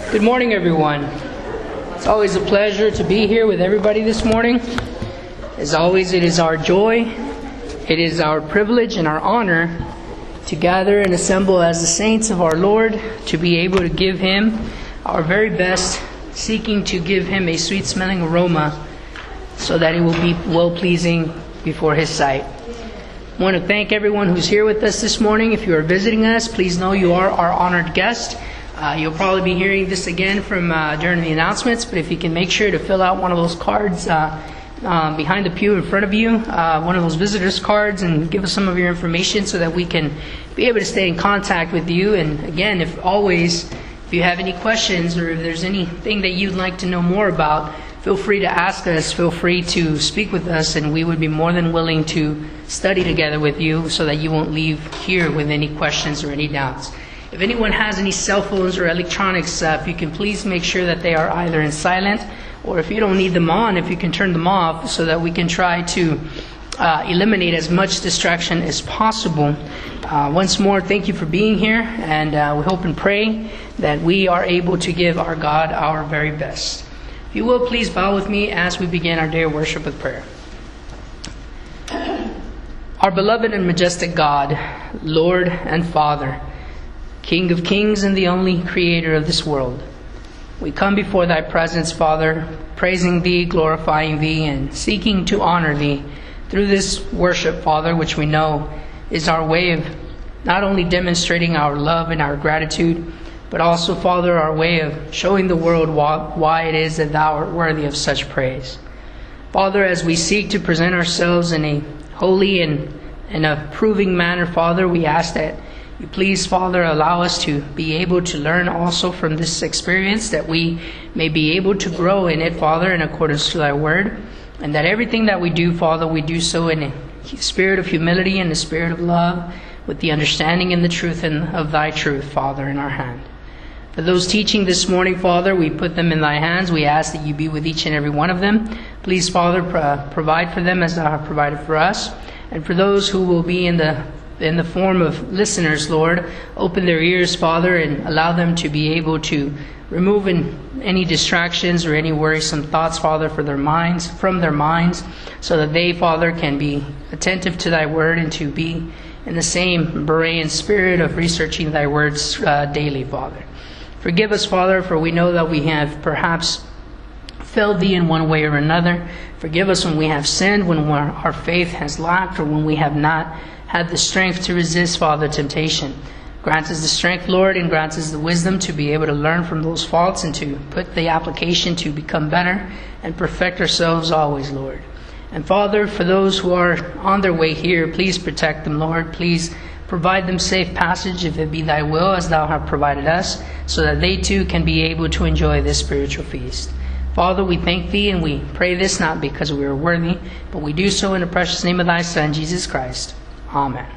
Good morning, everyone. It's always a pleasure to be here with everybody this morning. As always, it is our joy, it is our privilege and our honor to gather and assemble as the saints of our Lord, to be able to give Him our very best, seeking to give Him a sweet-smelling aroma so that it will be well-pleasing before His sight. I want to thank everyone who's here with us this morning. If you are visiting us, please know you are our honored guest. You'll probably be hearing this again from during the announcements, but if you can make sure to fill out one of those cards behind the pew in front of you, one of those visitors cards, and give us some of your information so that we can be able to stay in contact with you. And again, if you have any questions or if there's anything that you'd like to know more about, feel free to ask us, feel free to speak with us, and we would be more than willing to study together with you so that you won't leave here with any questions or any doubts. If anyone has any cell phones or electronics, if you can please make sure that they are either in silent, or if you don't need them on, if you can turn them off so that we can try to eliminate as much distraction as possible. Once more, thank you for being here, and we hope and pray that we are able to give our God our very best. If you will, please bow with me as we begin our day of worship with prayer. Our beloved and majestic God, Lord and Father, King of kings and the only creator of this world, we come before Thy presence, Father, praising Thee, glorifying Thee, and seeking to honor Thee through this worship, Father, which we know is our way of not only demonstrating our love and our gratitude, but also, Father, our way of showing the world why it is that Thou art worthy of such praise. Father, as we seek to present ourselves in a holy and approving manner, Father, we ask that You please, Father, allow us to be able to learn also from this experience, that we may be able to grow in it, Father, in accordance to Thy word, and that everything that we do, Father, we do so in a spirit of humility and a spirit of love, with the understanding and the truth of Thy truth, Father, in our hand. For those teaching this morning, Father, we put them in Thy hands. We ask that You be with each and every one of them. Please, Father, provide for them as Thou have provided for us. And for those who will be in the form of listeners, Lord, open their ears, Father, and allow them to be able to remove any distractions or any worrisome thoughts, Father, from their minds, so that they, Father, can be attentive to Thy word and to be in the same Berean spirit of researching Thy words daily, Father. Forgive us, Father, for we know that we have perhaps failed Thee in one way or another. Forgive us when we have sinned, when our faith has lacked, or when we have not had the strength to resist, Father, temptation. Grant us the strength, Lord, and grant us the wisdom to be able to learn from those faults and to put the application to become better and perfect ourselves always, Lord. And Father, for those who are on their way here, please protect them, Lord. Please provide them safe passage, if it be Thy will, as Thou hast provided us, so that they too can be able to enjoy this spiritual feast. Father, we thank Thee and we pray this not because we are worthy, but we do so in the precious name of Thy Son, Jesus Christ. Amen.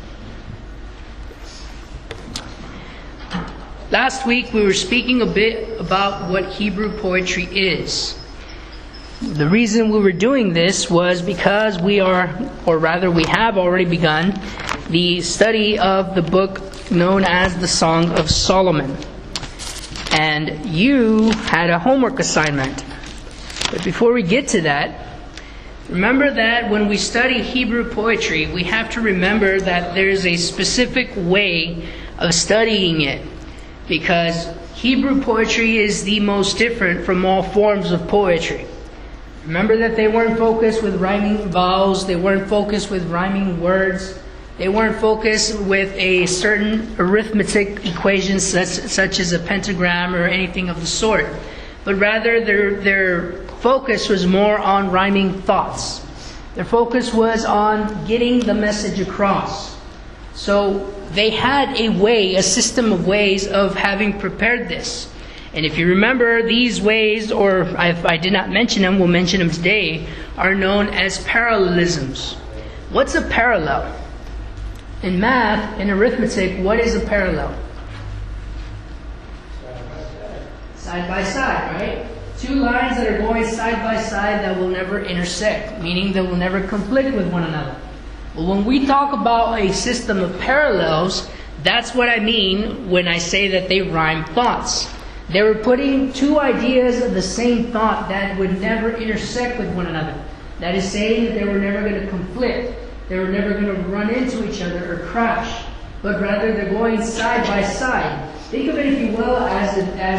Last week we were speaking a bit about what Hebrew poetry is. The reason we were doing this was because we have already begun the study of the book known as the Song of Solomon. And you had a homework assignment. But before we get to that, remember that when we study Hebrew poetry, we have to remember that there's a specific way of studying it, because Hebrew poetry is the most different from all forms of poetry. Remember that they weren't focused with rhyming vowels, they weren't focused with rhyming words, they weren't focused with a certain arithmetic equation such as a pentagram or anything of the sort, but rather their focus was more on rhyming thoughts. Their focus was on getting the message across. So they had a system of ways of having prepared this. And if you remember, these ways, or if I did not mention them, we'll mention them today, are known as parallelisms. What's a parallel? In math, in arithmetic, what is a parallel? Side by side, right? Two lines that are going side by side that will never intersect, meaning they will never conflict with one another. But when we talk about a system of parallels, that's what I mean when I say that they rhyme thoughts. They were putting two ideas of the same thought that would never intersect with one another. That is saying that they were never going to conflict. They were never going to run into each other or crash. But rather they're going side by side. Think of it, if you will, as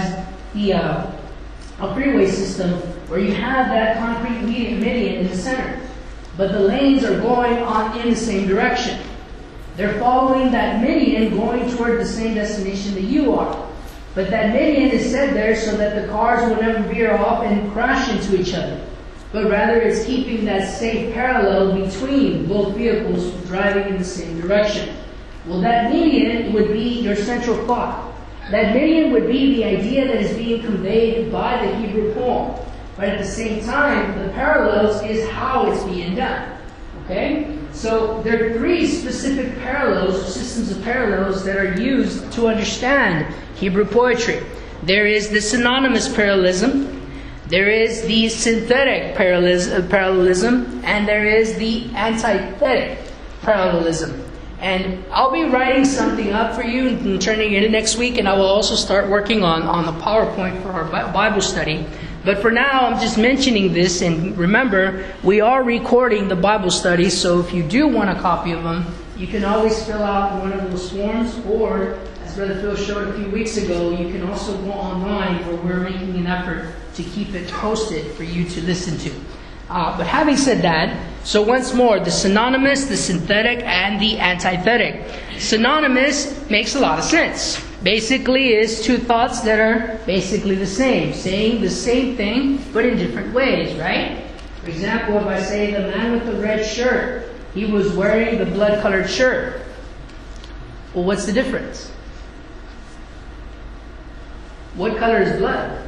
a freeway system where you have that concrete median in the center. But the lanes are going on in the same direction. They're following that median going toward the same destination that you are. But that median is set there so that the cars will never veer off and crash into each other. But rather it's keeping that safe parallel between both vehicles driving in the same direction. Well, that median would be your central thought. That median would be the idea that is being conveyed by the Hebrew poem. But at the same time, the parallels is how it's being done. Okay? So there are three specific parallels, or systems of parallels, that are used to understand Hebrew poetry. There is the synonymous parallelism, there is the synthetic parallelism, and there is the antithetic parallelism. And I'll be writing something up for you and turning it in next week, and I will also start working on the PowerPoint for our Bible study. But for now, I'm just mentioning this, and remember, we are recording the Bible study, so if you do want a copy of them, you can always fill out one of those forms, or, as Brother Phil showed a few weeks ago, you can also go online where we're making an effort to keep it posted for you to listen to. But having said that, so once more, the synonymous, the synthetic, and the antithetic. Synonymous makes a lot of sense. Basically is two thoughts that are basically the same, saying the same thing, but in different ways, right? For example, if I say the man with the red shirt, he was wearing the blood-colored shirt. Well, what's the difference? What color is blood?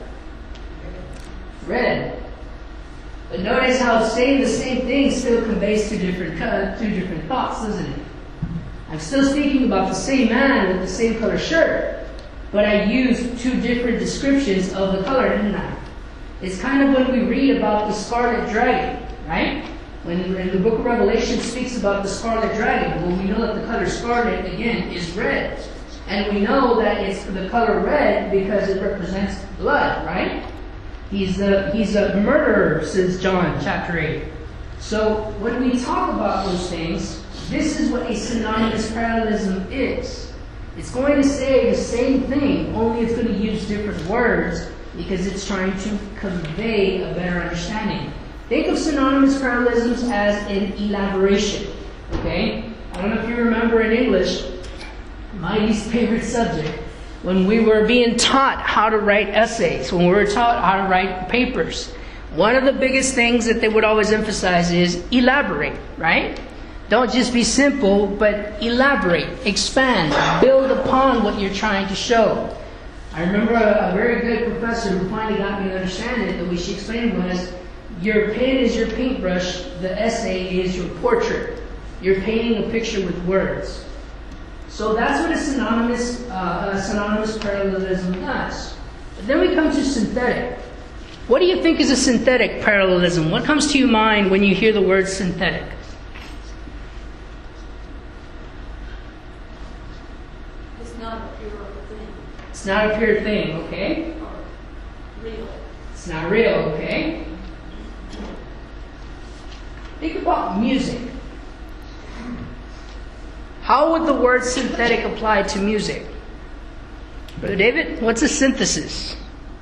Red. But notice how saying the same thing still conveys two different thoughts, doesn't it? I'm still speaking about the same man with the same color shirt, but I used two different descriptions of the color, didn't I? It's kind of when we read about the scarlet dragon, right? When the book of Revelation speaks about the scarlet dragon, well, we know that the color scarlet, again, is red. And we know that it's the color red because it represents blood, right? He's a murderer, says John chapter 8. So when we talk about those things, this is what a synonymous parallelism is. It's going to say the same thing, only it's going to use different words because it's trying to convey a better understanding. Think of synonymous parallelisms as an elaboration. Okay? I don't know if you remember in English, my least favorite subject, when we were being taught how to write essays, when we were taught how to write papers, one of the biggest things that they would always emphasize is elaborate, right? Don't just be simple, but elaborate, expand, build upon what you're trying to show. I remember a very good professor who finally got me to understand it. The way she explained it was, your pen is your paintbrush, the essay is your portrait. You're painting a picture with words. So that's what a synonymous parallelism does. But then we come to synthetic. What do you think is a synthetic parallelism? What comes to your mind when you hear the word synthetic? It's not a pure thing. It's not a pure thing, okay? Or real. It's not real, okay? Think about music. How would the word synthetic apply to music? Brother David, what's a synthesis?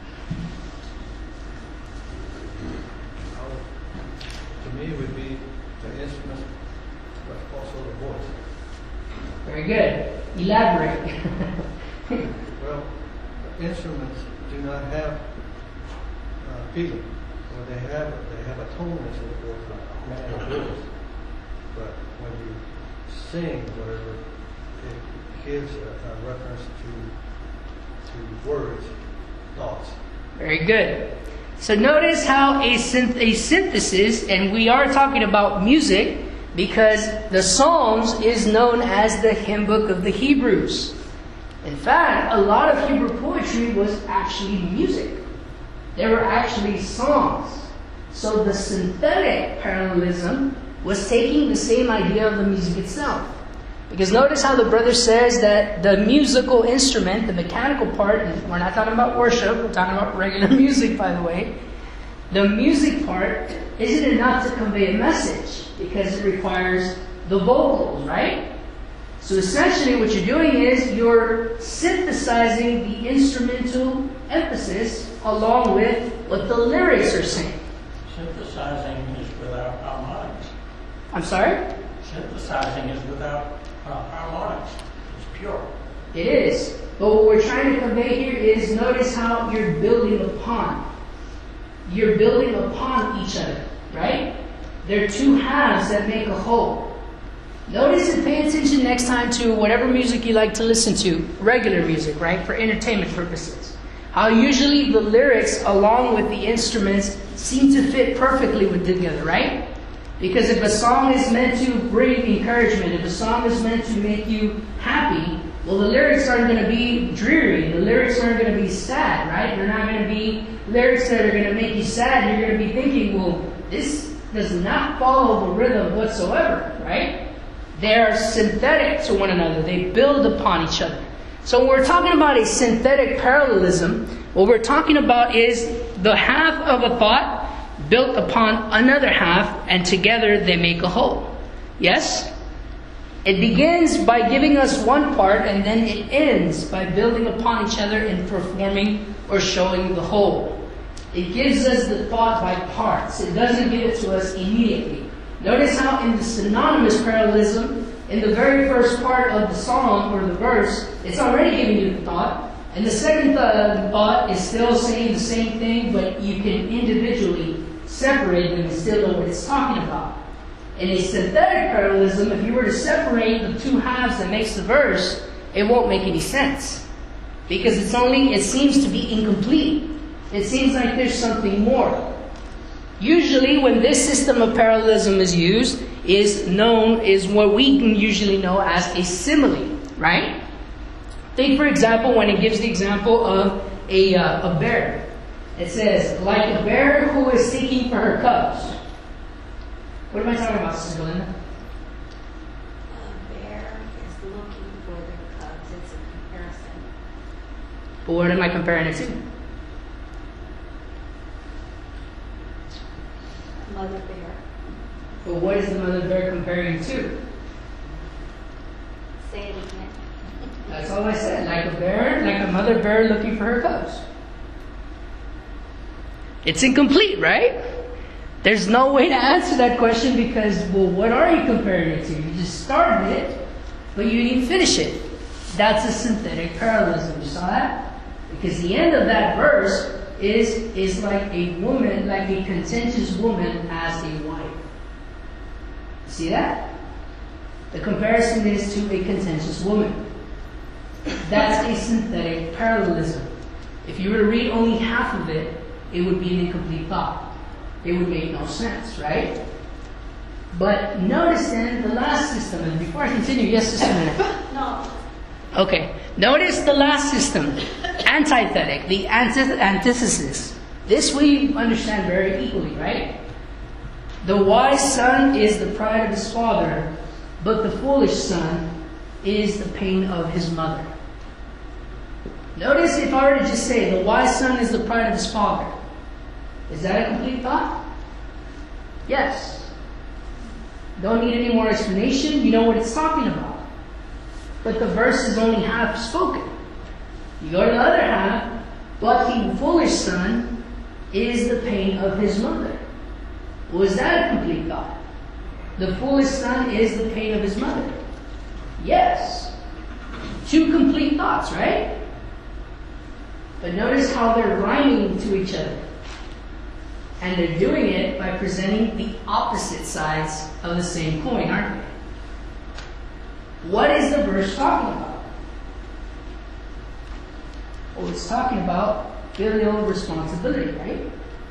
To me, it would be the instrument, but also the voice. Very good. Elaborate. Well, instruments do not have feeling, or they have a tone and so forth, like a voice. But when you sing, whatever, it gives a reference to words, thoughts. Very good. So notice how a synthesis, and we are talking about music, because the Psalms is known as the hymn book of the Hebrews. In fact, a lot of Hebrew poetry was actually music. They were actually songs. So the synthetic parallelism was taking the same idea of the music itself. Because notice how the brother says that the musical instrument, the mechanical part, and we're not talking about worship, we're talking about regular music, by the way. The music part isn't enough to convey a message because it requires the vocals, right? So essentially what you're doing is you're synthesizing the instrumental emphasis along with what the lyrics are saying. Synthesizing is without harmonics. I'm sorry? Synthesizing is without harmonics. It's pure. It is. But what we're trying to convey here is notice how you're building upon. You're building upon each other, right? They're two halves that make a whole. Notice and pay attention next time to whatever music you like to listen to, regular music, right, for entertainment purposes. How usually the lyrics along with the instruments seem to fit perfectly together, right? Because if a song is meant to bring encouragement, if a song is meant to make you happy, well, the lyrics aren't going to be dreary. The lyrics aren't going to be sad, right? They're not going to be lyrics that are going to make you sad. You're going to be thinking, well, this does not follow the rhythm whatsoever, right? They are synthetic to one another. They build upon each other. So when we're talking about a synthetic parallelism, what we're talking about is the half of a thought built upon another half, and together they make a whole. Yes? It begins by giving us one part, and then it ends by building upon each other and performing or showing the whole. It gives us the thought by parts. It doesn't give it to us immediately. Notice how in the synonymous parallelism, in the very first part of the song or the verse, it's already giving you the thought. And the second thought is still saying the same thing, but you can individually separate them and still know what it's talking about. In a synthetic parallelism, if you were to separate the two halves that makes the verse, it won't make any sense. Because it seems to be incomplete. It seems like there's something more. Usually when this system of parallelism is used, is what we can usually know as a simile, right? Take, for example, when it gives the example of a bear. It says, like a bear who is seeking for her cubs. What am I talking about, Sister Belinda? A bear is looking for their cubs. It's a comparison. But what am I comparing it to? Mother bear. But what is the mother bear comparing to? Say it again. That's all I said. Like a bear, like a mother bear looking for her cubs. It's incomplete, right? There's no way to answer that question because, well, what are you comparing it to? You just started it, but you didn't finish it. That's a synthetic parallelism. You saw that? Because the end of that verse is like a woman, like a contentious woman as a wife. See that? The comparison is to a contentious woman. That's a synthetic parallelism. If you were to read only half of it, it would be an incomplete thought. It would make no sense, right? But notice then the last system. And before I continue, yes, Sister Nina? No. Okay. Notice the last system. Antithetic, the antithesis. This we understand very equally, right? The wise son is the pride of his father, but the foolish son is the pain of his mother. Notice if I were to just say, the wise son is the pride of his father. Is that a complete thought? Yes. Don't need any more explanation. You know what it's talking about. But the verse is only half spoken. You go to the other half, but the foolish son is the pain of his mother. Was that a complete thought? The foolish son is the pain of his mother. Yes. Two complete thoughts, right? But notice how they're rhyming to each other. And they're doing it by presenting the opposite sides of the same coin, aren't they? What is the verse talking about? Well, it's talking about filial responsibility, right?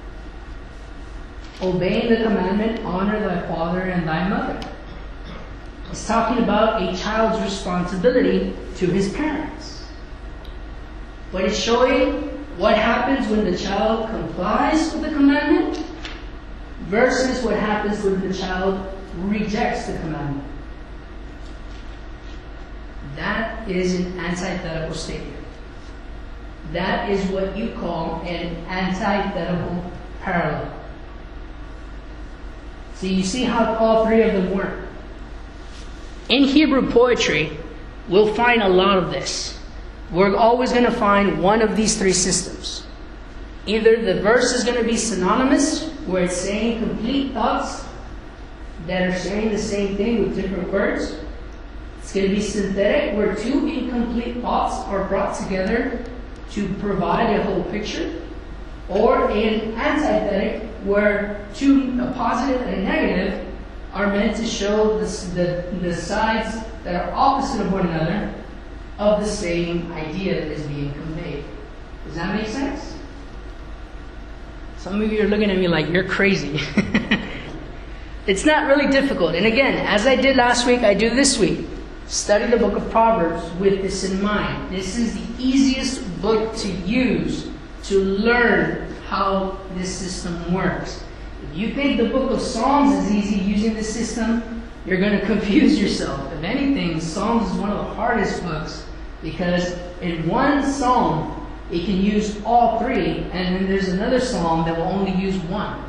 Obeying the commandment, honor thy father and thy mother. It's talking about a child's responsibility to his parents. But it's showing what happens when the child complies with the commandment versus what happens when the child rejects the commandment. That is an antithetical statement. That is what you call an antithetical parallel. So you see how all three of them work. In Hebrew poetry, we'll find a lot of this. We're always going to find one of these three systems. Either the verse is going to be synonymous, where it's saying complete thoughts that are saying the same thing with different words. It's going to be synthetic, where two incomplete thoughts are brought together to provide a whole picture. Or an antithetic, where a positive and a negative, are meant to show the sides that are opposite of one another of the same idea that is being conveyed. Does that make sense? Some of you are looking at me like you're crazy. It's not really difficult. And again, as I did last week, I do this week. Study the book of Proverbs with this in mind. This is the easiest book to use to learn how this system works. If you think the book of Psalms is easy using this system, you're going to confuse yourself. If anything, Psalms is one of the hardest books because in one psalm, it can use all three, and then there's another psalm that will only use one.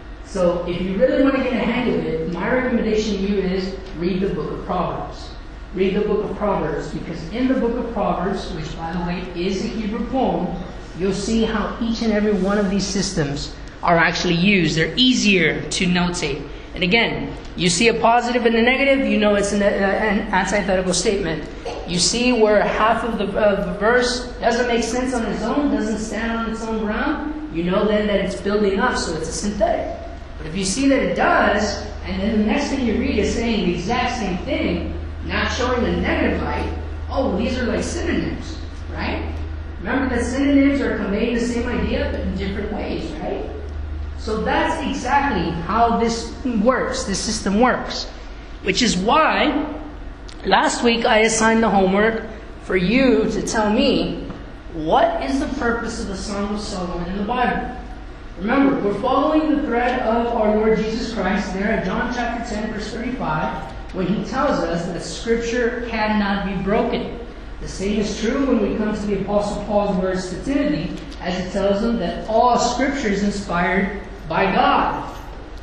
So if you really want to get a hang of it, my recommendation to you is read the book of Proverbs. Read the book of Proverbs, because in the book of Proverbs, which by the way is a Hebrew poem, you'll see how each and every one of these systems are actually used. They're easier to notate. And again, you see a positive and a negative, you know it's an antithetical statement. You see where half of the verse doesn't make sense on its own, doesn't stand on its own ground, you know then that it's building up, so it's a synthetic. But if you see that it does, and then the next thing you read is saying the exact same thing, not showing the negative light, oh, these are like synonyms, right? Remember that synonyms are conveying the same idea, but in different ways, right? So that's exactly how this works, this system works. Which is why last week I assigned the homework for you to tell me what is the purpose of the Song of Solomon in the Bible. Remember, we're following the thread of our Lord Jesus Christ there at John chapter 10, verse 35, when he tells us that Scripture cannot be broken. The same is true when we come to the Apostle Paul's words to Timothy, as he tells him that all Scripture is inspired by God.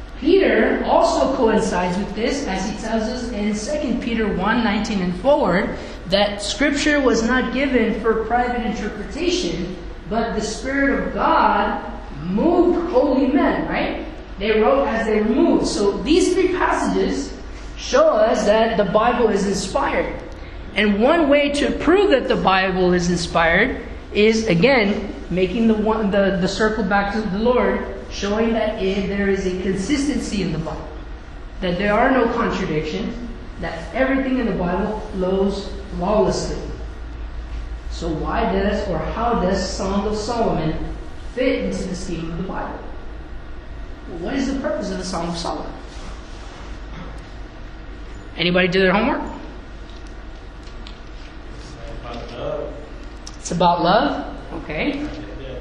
Peter also coincides with this, as he tells us in 2 Peter 1:19 and forward, that Scripture was not given for private interpretation, but the Spirit of God moved holy men, right? They wrote as they were moved. So these three passages show us that the Bible is inspired. And one way to prove that the Bible is inspired is, again, making the circle back to the Lord, showing that there is a consistency in the Bible, that there are no contradictions, that everything in the Bible flows flawlessly. So why does, or how does Song of Solomon fit into the scheme of the Bible? Well, what is the purpose of the Song of Solomon? Anybody do their homework? It's about love. Okay. The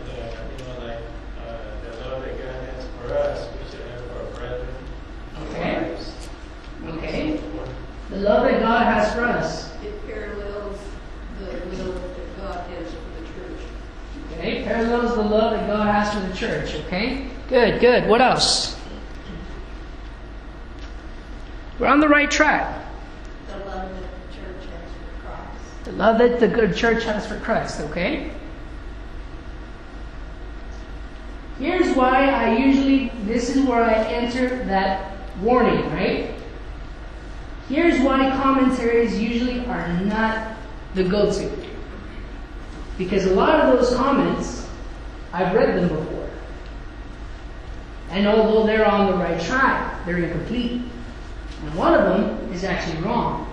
love that God has for us, we should have for our brethren. Okay. Okay. The love that God has for us. It parallels the will that God has for the church. Okay. Parallels the love that God has for the church. Okay. Good. Good. What else? We're on the right track. The love that the church has for Christ. The love that the good church has for Christ. Okay. Here's why this is where I enter that warning, right? Here's why commentaries usually are not the go-to. Because a lot of those comments, I've read them before. And although they're on the right track, they're incomplete. And one of them is actually wrong.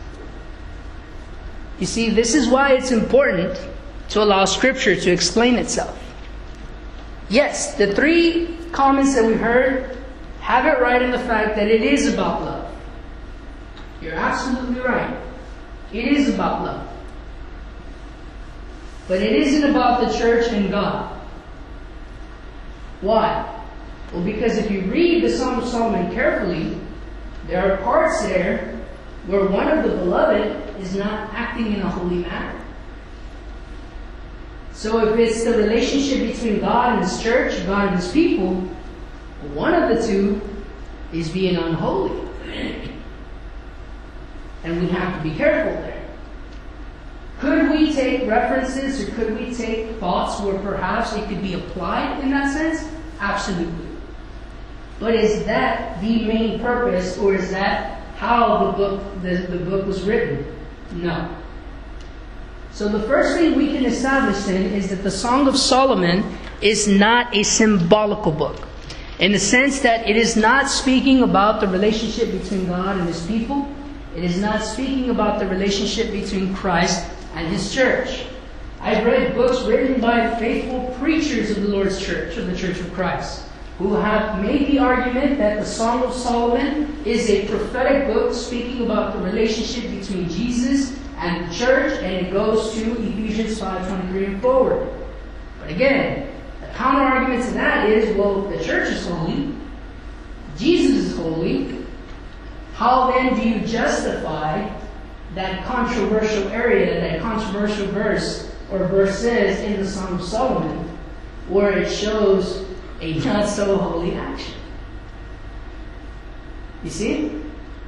You see, this is why it's important to allow Scripture to explain itself. Yes, the three comments that we heard have it right in the fact that it is about love. You're absolutely right. It is about love. But it isn't about the church and God. Why? Well, because if you read the Song of Solomon carefully, there are parts there where one of the beloved is not acting in a holy manner. So if it's the relationship between God and His church, God and His people, one of the two is being unholy. And we have to be careful there. Could we take references or could we take thoughts where perhaps it could be applied in that sense? Absolutely. But is that the main purpose, or is that how the book was written? No. So the first thing we can establish then is that the Song of Solomon is not a symbolical book, in the sense that it is not speaking about the relationship between God and His people. It is not speaking about the relationship between Christ and His church. I've read books written by faithful preachers of the Lord's church, of the Church of Christ, who have made the argument that the Song of Solomon is a prophetic book speaking about the relationship between Jesus and the church, and it goes to Ephesians 5:23 and forward. But again, the counter-argument to that is, well, the church is holy, Jesus is holy, how then do you justify that controversial area, that controversial verse or verses in the Song of Solomon, where it shows a not so holy action? You see?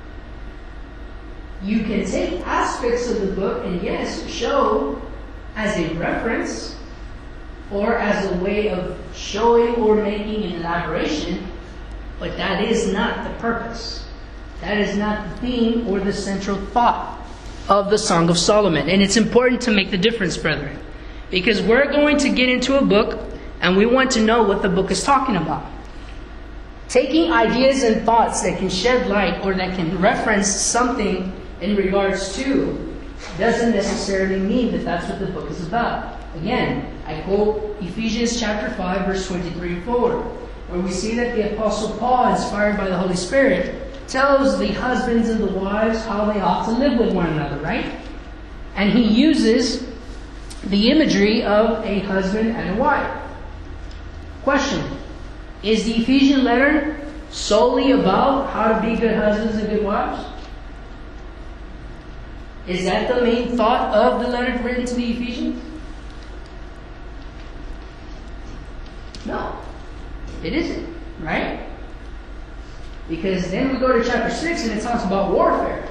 You can take aspects of the book and yes, show as a reference or as a way of showing or making an elaboration, but that is not the purpose. That is not the theme or the central thought of the Song of Solomon. And it's important to make the difference, brethren, because we're going to get into a book and we want to know what the book is talking about. Taking ideas and thoughts that can shed light or that can reference something in regards to doesn't necessarily mean that that's what the book is about. Again, I quote Ephesians chapter 5, verse 23 and forward, where we see that the Apostle Paul, inspired by the Holy Spirit, tells the husbands and the wives how they ought to live with one another, right? And he uses the imagery of a husband and a wife. Question: is the Ephesian letter solely about how to be good husbands and good wives? Is that the main thought of the letter written to the Ephesians? No, it isn't, right? Because then we go to chapter 6 and it talks about warfare,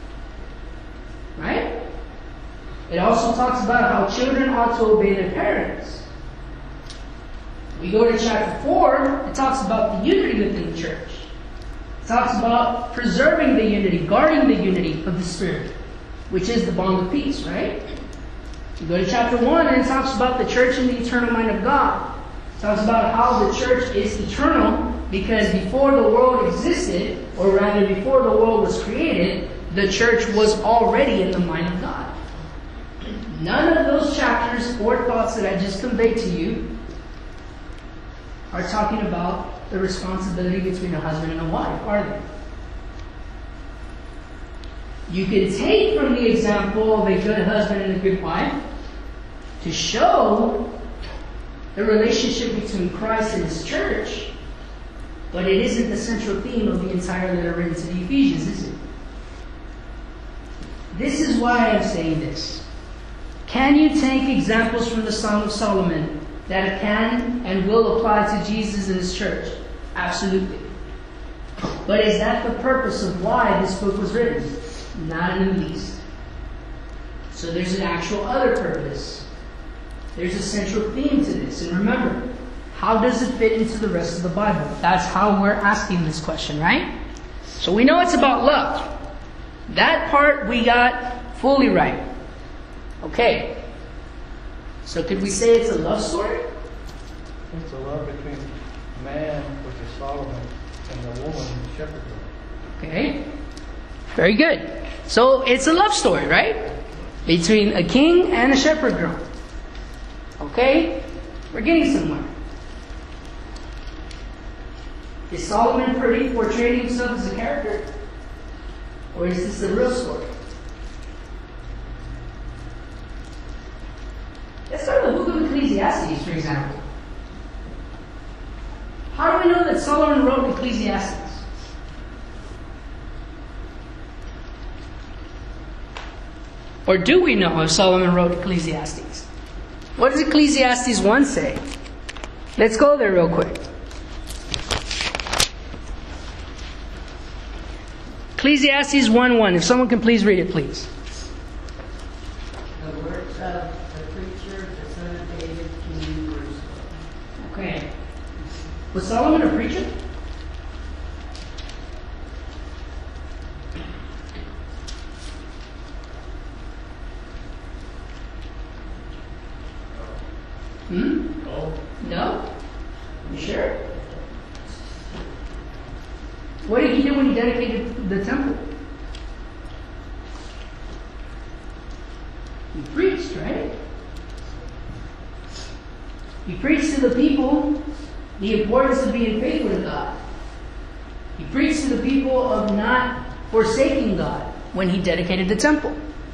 right? It also talks about how children ought to obey their parents. We go to chapter 4, it talks about the unity within the church. It talks about preserving the unity, guarding the unity of the Spirit, which is the bond of peace, right? You go to chapter 1 and it talks about the church and the eternal mind of God. It talks about how the church is eternal because before the world existed, or rather before the world was created, the church was already in the mind of God. None of those chapters or thoughts that I just conveyed to you are talking about the responsibility between a husband and a wife, are they? You can take from the example of a good husband and a good wife to show the relationship between Christ and His church, but it isn't the central theme of the entire letter written to the Ephesians, is it? This is why I'm saying this. Can you take examples from the Song of Solomon that can and will apply to Jesus and His church? Absolutely. But is that the purpose of why this book was written? Not in the least. So there's an actual other purpose. There's a central theme to this. And remember, how does it fit into the rest of the Bible? That's how we're asking this question, right? So we know it's about love. That part we got fully right. Okay. So could we say it's a love story? It's a love between man, which is Solomon, and the woman, the shepherd girl. Okay. Very good. So it's a love story, right? Between a king and a shepherd girl. Okay? We're getting somewhere. Is Solomon portraying himself as a character? Or is this the real story? Let's start with the book of Ecclesiastes, for example. How do we know that Solomon wrote Ecclesiastes? Or do we know if Solomon wrote Ecclesiastes? What does Ecclesiastes 1 say? Let's go there real quick. Ecclesiastes 1:1. If someone can please read it, please. The words of the preacher, the son of David, King of Jerusalem. Okay. Was Solomon a preacher? No? You sure? What did he do when he dedicated the temple? He preached, right? He preached to the people the importance of being faithful to God. He preached to the people of not forsaking God when he dedicated the temple.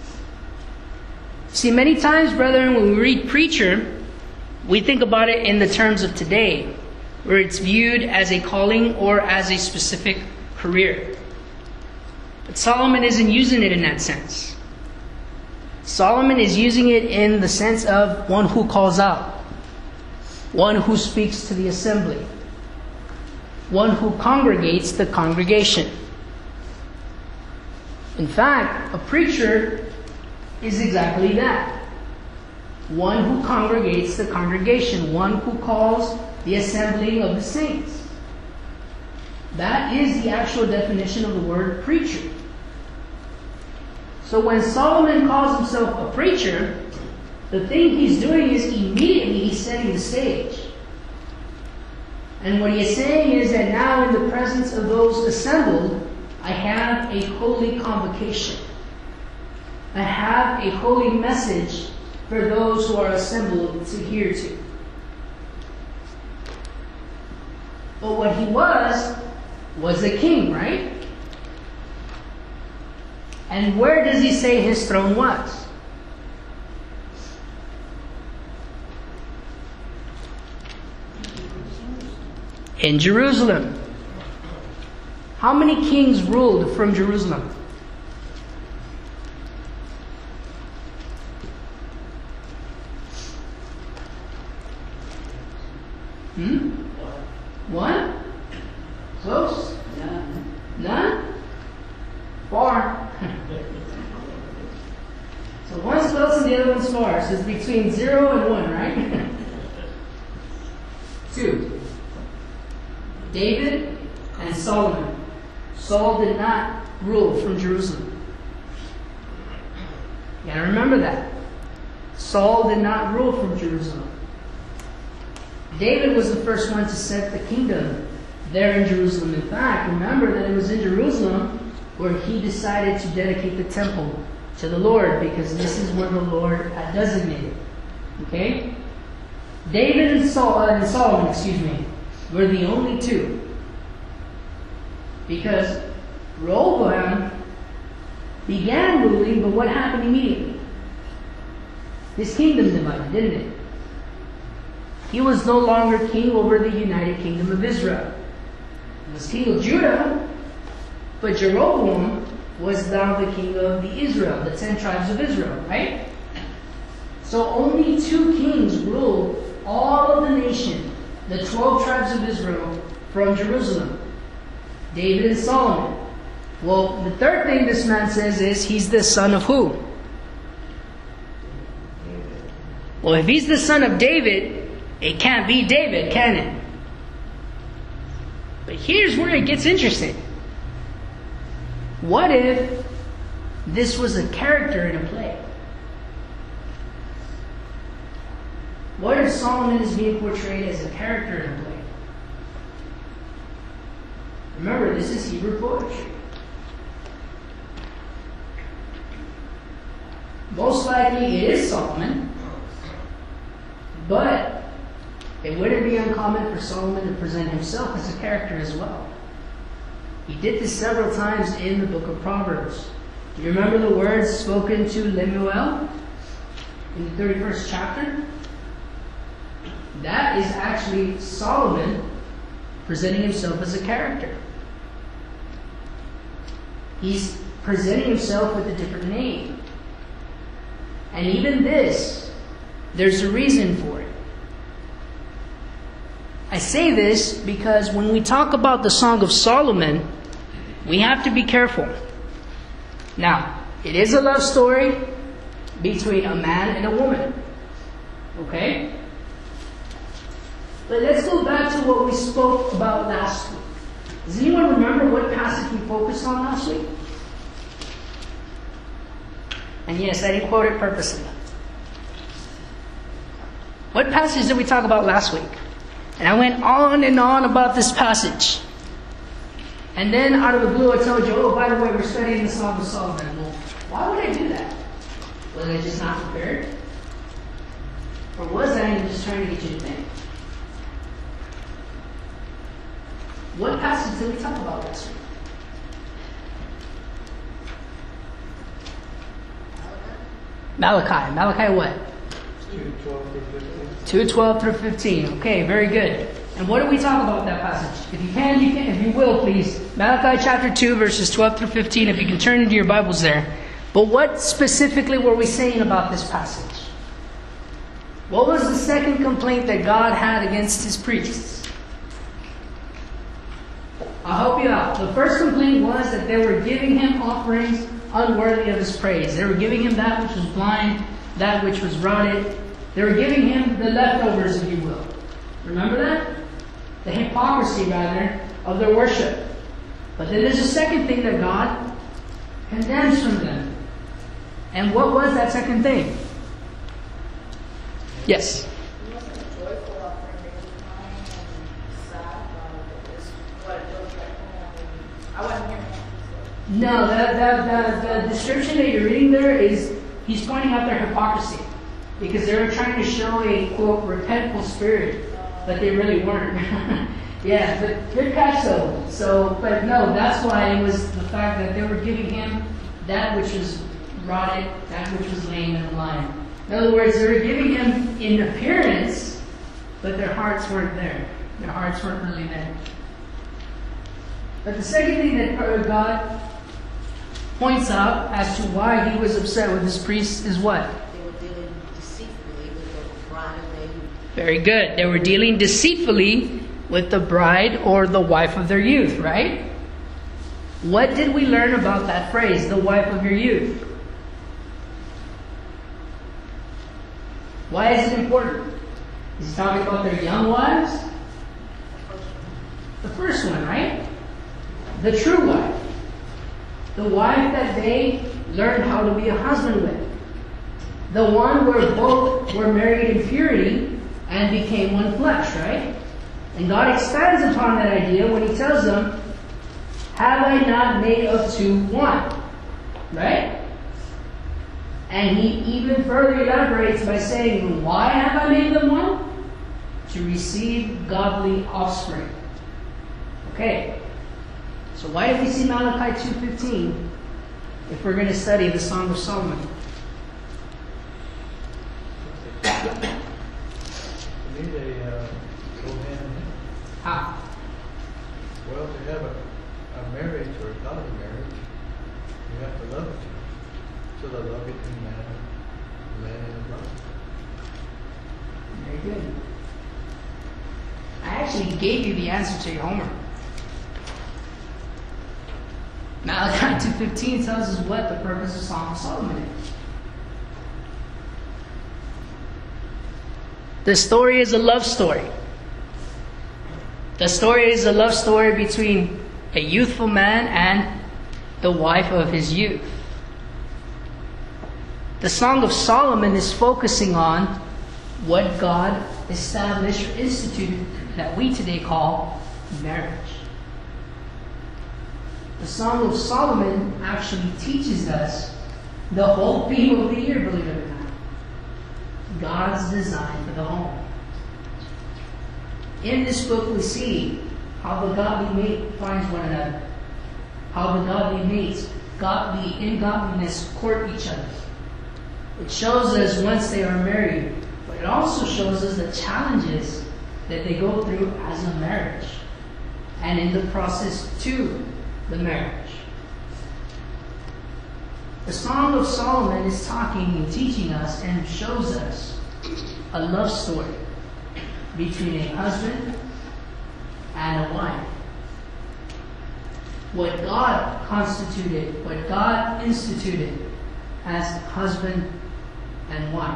See, many times, brethren, when we read preacher, we think about it in the terms of today, where it's viewed as a calling or as a specific career. But Solomon isn't using it in that sense. Solomon is using it in the sense of one who calls out, one who speaks to the assembly, one who congregates the congregation. In fact, a preacher is exactly that. One who congregates the congregation, one who calls the assembling of the saints. That is the actual definition of the word preacher. So when Solomon calls himself a preacher, the thing he's doing is immediately he's setting the stage. And what he is saying is that now in the presence of those assembled, I have a holy convocation. I have a holy message for those who are assembled to hear to. But what he was a king, right? And where does he say his throne was? In Jerusalem. How many kings ruled from Jerusalem? One? Close? None? Far. So one's close and the other one's far. So it's between 0 and 1, right? 2. David and Solomon. Saul did not rule from Jerusalem. You gotta remember that. Saul did not rule from Jerusalem. David was the first one to set the kingdom there in Jerusalem. In fact, remember that it was in Jerusalem where he decided to dedicate the temple to the Lord, because this is where the Lord had designated. Okay? David and Solomon, were the only two. Because Rehoboam began ruling, but what happened immediately? His kingdom divided, didn't it? He was no longer king over the united kingdom of Israel. He was king of Judah, but Jeroboam was now the king of the Israel, the 10 tribes of Israel, right? So only 2 kings ruled all of the nation, the 12 tribes of Israel, from Jerusalem. David and Solomon. Well, the third thing this man says is he's the son of who? Well, if he's the son of David, it can't be David, can it? But here's where it gets interesting. What if this was a character in a play? What if Solomon is being portrayed as a character in a play? Remember, this is Hebrew poetry. Most likely it is Solomon, but it wouldn't be uncommon for Solomon to present himself as a character as well. He did this several times in the book of Proverbs. Do you remember the words spoken to Lemuel in the 31st chapter? That is actually Solomon presenting himself as a character. He's presenting himself with a different name. And even this, there's a reason for it. I say this because when we talk about the Song of Solomon, we have to be careful. Now, it is a love story between a man and a woman. Okay? But let's go back to what we spoke about last week. Does anyone remember what passage we focused on last week? And yes, I didn't quote it purposely. What passage did we talk about last week? And I went on and on about this passage. And then out of the blue I told you, oh, by the way, we're studying the Song of Solomon. Well, why would I do that? Was I just not prepared? Or was I just trying to get you to think? What passage did we talk about last week? Malachi. Malachi what? 2:12 through 15. Okay, very good. And what did we talk about with that passage? If you can, if you will, please. Malachi chapter 2, verses 12 through 15, if you can turn into your Bibles there. But what specifically were we saying about this passage? What was the second complaint that God had against His priests? I'll help you out. The first complaint was that they were giving Him offerings unworthy of His praise. They were giving Him that which was blind, that which was rotted. They were giving Him the leftovers, if you will. Remember that? The hypocrisy, rather, of their worship. But then there's a second thing that God condemns from them. And what was that second thing? Yes? It wasn't a joyful offering, they were crying and sad about it. It was what it looked like. I wasn't hearing that. No, the description that you're reading there is, he's pointing out their hypocrisy. Because they were trying to show a, quote, repentful spirit, but they really weren't. Yeah, but good catch though. So, but no, that's why it was the fact that they were giving Him that which was rotted, that which was lame and blind. In other words, they were giving Him in appearance, but their hearts weren't there. Their hearts weren't really there. But the second thing that God points out as to why He was upset with His priests is what? They were dealing deceitfully with the bride of their youth. Very good. They were dealing deceitfully with the bride or the wife of their youth, right? What did we learn about that phrase, the wife of your youth? Why is it important? Is he talking about their young wives? The first one, right? The true wife. The wife that they learned how to be a husband with. The one where both were married in purity and became one flesh, right? And God expands upon that idea when He tells them, have I not made of two one? Right? And He even further elaborates by saying, why have I made them one? To receive godly offspring. Okay. So why do we see Malachi 2:15 if we're going to study the Song of Solomon? To me, they go hand in hand. How? Well, to have a marriage or a godly marriage, you have to love each other. So the love between man and bride. Very good. I actually gave you the answer to your homework. Malachi 2:15 tells us what the purpose of Song of Solomon is. The story is a love story. The story is a love story between a youthful man and the wife of his youth. The Song of Solomon is focusing on what God established or instituted that we today call marriage. The Song of Solomon actually teaches us the whole theme of the year, believe it or not. God's design for the home. In this book we see how the godly mate finds one another. How the godly mates, in godliness, court each other. It shows us once they are married, but it also shows us the challenges that they go through as a marriage. And in the process to the marriage. The Song of Solomon is talking and teaching us and shows us a love story between a husband and a wife. What God constituted, what God instituted as husband and wife.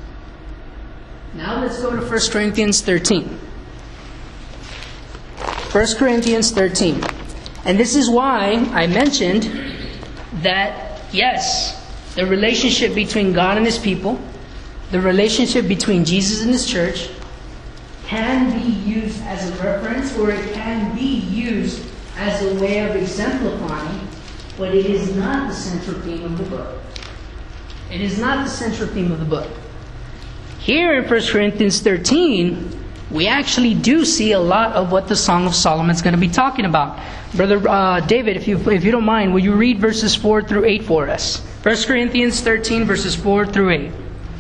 Now let's go to 1 Corinthians 13. 1 Corinthians 13. And this is why I mentioned that, yes, the relationship between God and His people, the relationship between Jesus and His church, can be used as a reference, or it can be used as a way of exemplifying, but it is not the central theme of the book. It is not the central theme of the book. Here in 1 Corinthians 13, we actually do see a lot of what the Song of Solomon is going to be talking about. Brother David, if you don't mind, will you read verses 4 through 8 for us? 1 Corinthians 13, verses 4 through 8.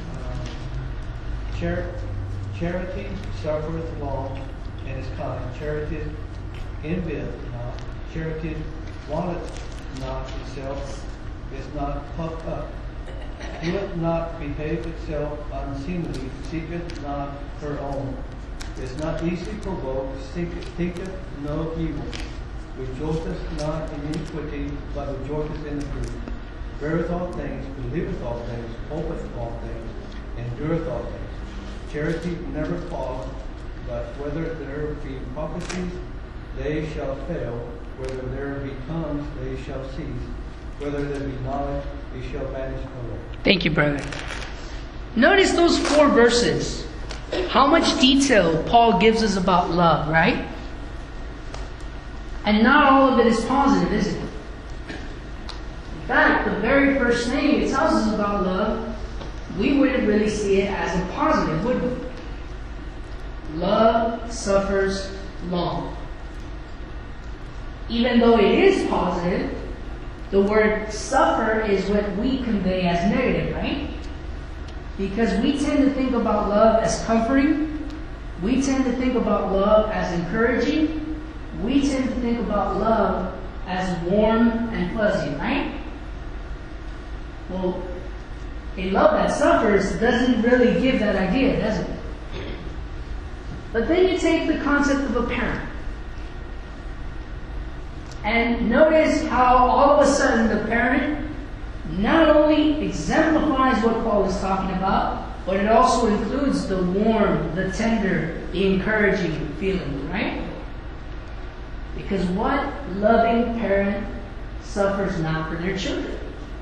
Charity suffereth long and is kind. Charity envieth not. Charity wanteth not itself, is not puffed up, doeth not behave itself unseemly, seeketh not her own, is not easily provoked, thinketh no evil, rejoiceth not in iniquity, but rejoiceth in the truth, beareth all things, believeth all things, hopeth all things, endureth all things. Charity never falleth, but whether there be prophecies, they shall fail, whether there be tongues, they shall cease, whether there be knowledge, they shall vanish away. Thank you, brother. Notice those 4 verses. How much detail Paul gives us about love, right? And not all of it is positive, is it? In fact, the very first thing it tells us about love, we wouldn't really see it as a positive, would we? Love suffers long. Even though it is positive, the word suffer is what we convey as negative, right? Because we tend to think about love as comforting. We tend to think about love as encouraging. We tend to think about love as warm and fuzzy, right? Well, a love that suffers doesn't really give that idea, does it? But then you take the concept of a parent. And notice how all of a sudden the parent not only exemplifies what Paul is talking about, but it also includes the warm, the tender, the encouraging feeling, right? Because what loving parent suffers not for their children?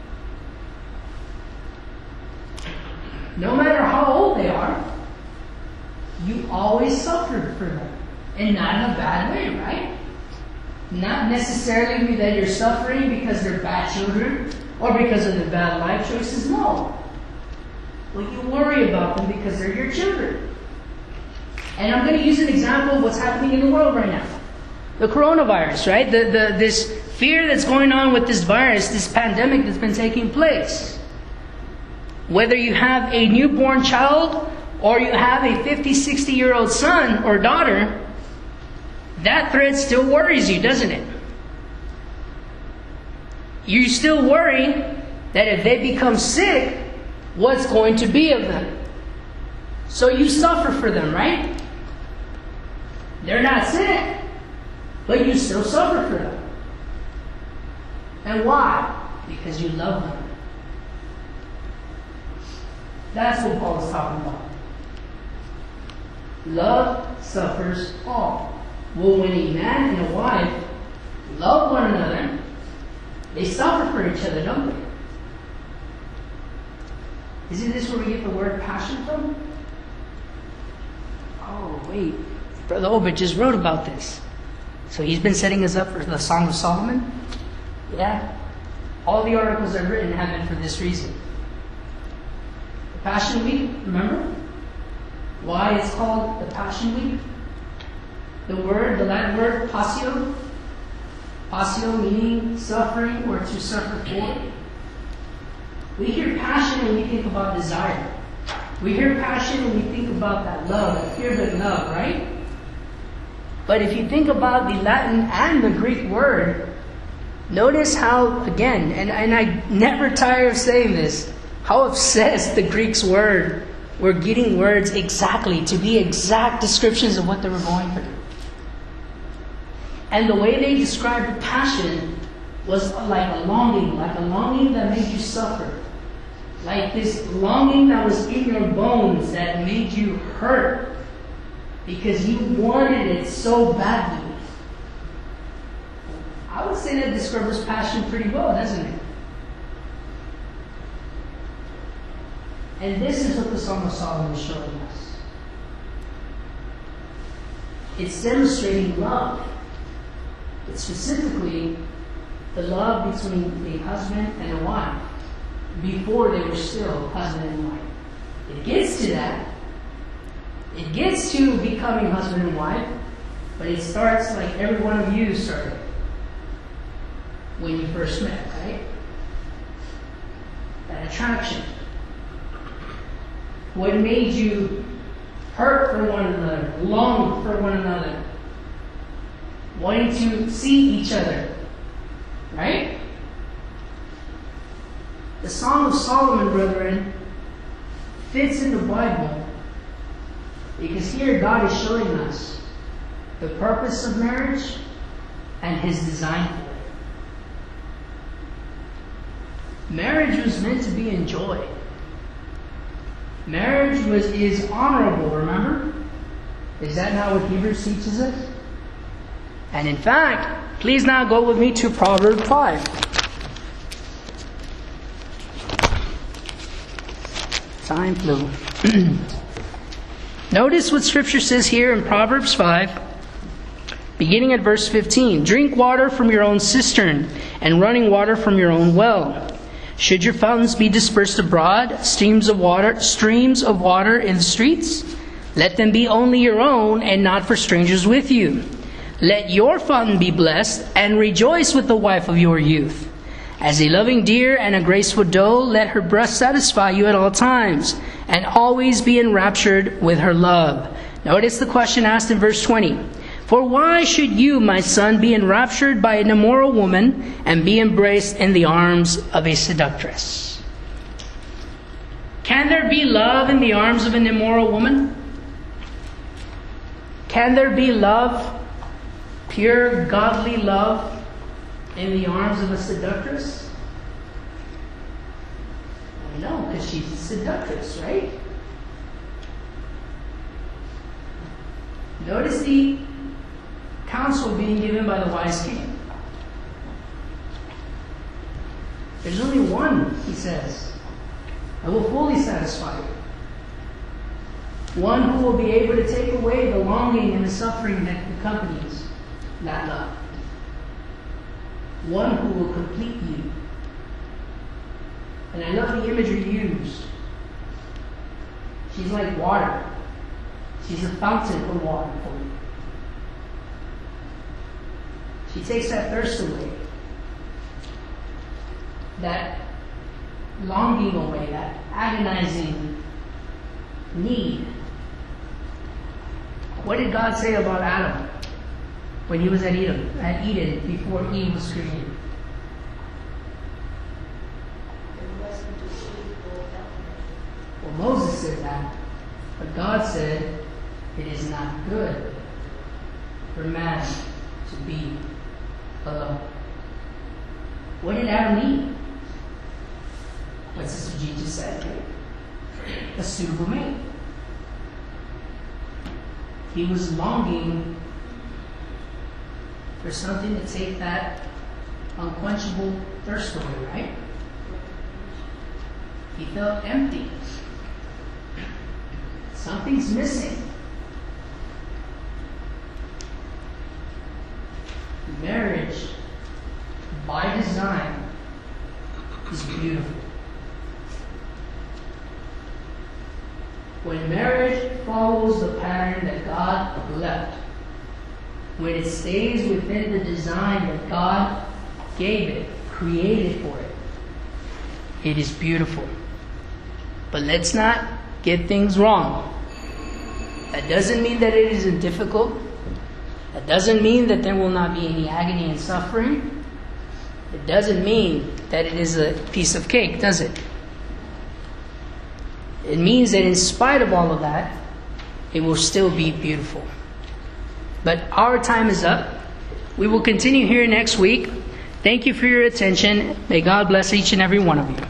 No matter how old they are, you always suffered for them. And not in a bad way, right? Not necessarily that you're suffering because they're bad children or because of their bad life choices. No. Well, you worry about them because they're your children. And I'm going to use an example of what's happening in the world right now. The coronavirus, right? This fear that's going on with this virus, this pandemic that's been taking place. Whether you have a newborn child or you have a 50, 60-year-old son or daughter, that threat still worries you, doesn't it? You still worry that if they become sick, what's going to be of them? So you suffer for them, right? They're not sick, but you still suffer for them. And why? Because you love them. That's what Paul is talking about. Love suffers all. Well, when a man and a wife love one another, they suffer for each other, don't they? Isn't this where we get the word passion from? Oh, wait. Brother Obed just wrote about this. So he's been setting us up for the Song of Solomon? Yeah. All the articles I've written have been for this reason. The Passion Week, remember? Why it's called the Passion Week? The Latin word, passio. Passio meaning suffering or to suffer for. We hear passion and we think about desire. We hear passion and we think about that love, that fervent love, right? But if you think about the Latin and the Greek word, Notice how, again, and I never tire of saying this, how obsessed the Greeks were getting words exactly, to be exact descriptions of what they were going through. And the way they described passion was like a longing that made you suffer. Like this longing that was in your bones that made you hurt because you wanted it so badly. I would say that describes passion pretty well, doesn't it? And this is what the Song of Solomon is showing us. It's demonstrating love. It's specifically the love between a husband and a wife before they were still husband and wife. It gets to that. It gets to becoming husband and wife, but it starts like every one of you started when you first met, right? That attraction. What made you hurt for one another, long for one another, wanting to see each other, right? The Song of Solomon, brethren, fits in the Bible because here God is showing us the purpose of marriage and His design for it. Marriage was meant to be enjoyed. Marriage is honorable, remember? Is that not what Hebrews teaches us? And in fact, please now go with me to Proverbs 5. Time flew. Notice what Scripture says here in Proverbs 5, beginning at verse 15. Drink water from your own cistern, and running water from your own well. Should your fountains be dispersed abroad, streams of water in the streets? Let them be only your own, and not for strangers with you. Let your fountain be blessed, and rejoice with the wife of your youth. As a loving deer and a graceful doe, let her breast satisfy you at all times, and always be enraptured with her love. Notice the question asked in verse 20. For why should you, my son, be enraptured by an immoral woman and be embraced in the arms of a seductress? Can there be love in the arms of an immoral woman? Can there be love, pure godly love, in the arms of a seductress? No, because she's a seductress, right? Notice the counsel being given by the wise king. There's only one, he says, that will fully satisfy you. One who will be able to take away the longing and the suffering that accompanies that love. One who will complete you. And I love the imagery used. She's like water. She's a fountain of water for you. She takes that thirst away, that longing away, that agonizing need. What did God say about Adam when he was at Eden before Eve was created? It wasn't a suitable helpmate. Well, Moses said that, but God said it is not good for man to be alone. What did Adam need? What Sister G just said, right? A suitable mate. He was longing for something to take that unquenchable thirst away, right? He felt empty. Something's missing. Marriage, by design, is beautiful. When marriage follows the pattern that God left, when it stays within the design that God gave it, created for it, it is beautiful. But let's not get things wrong. That doesn't mean that it isn't difficult. That doesn't mean that there will not be any agony and suffering. It doesn't mean that it is a piece of cake, does it? It means that in spite of all of that, it will still be beautiful. But our time is up. We will continue here next week. Thank you for your attention. May God bless each and every one of you.